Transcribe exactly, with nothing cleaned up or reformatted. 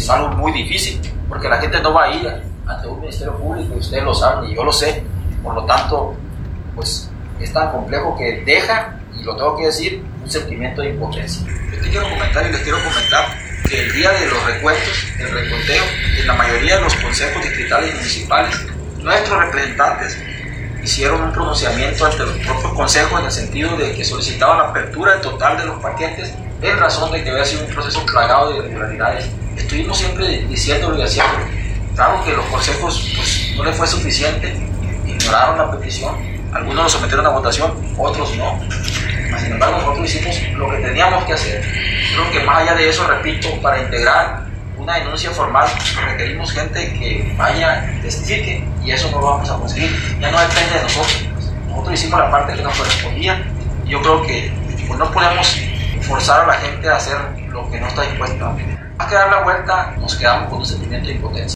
es algo muy difícil, porque la gente no va a ir ante un ministerio público, y ustedes lo saben y yo lo sé, por lo tanto, pues es tan complejo que deja, y lo tengo que decir, un sentimiento de impotencia. Yo te quiero comentar y les quiero comentar que el día de los recuentos, el reconteo, en la mayoría de los consejos distritales y municipales, nuestros representantes hicieron un pronunciamiento ante los propios consejos en el sentido de que solicitaban la apertura total de los paquetes en razón de que había sido un proceso plagado de irregularidades. Estuvimos siempre diciéndolo y haciéndolo. Claro que los consejos pues, no les fue suficiente, ignoraron la petición, algunos lo sometieron a votación, otros no. Sin embargo, nosotros hicimos lo que teníamos que hacer. Creo que más allá de eso, repito, para integrar una denuncia formal, requerimos gente que vaya, testifique, y eso no lo vamos a conseguir. Ya no depende de nosotros. Nosotros hicimos la parte que nos correspondía, y yo creo que pues, no podemos forzar a la gente a hacer lo que no está dispuesta. Más que dar la vuelta, nos quedamos con un sentimiento de impotencia.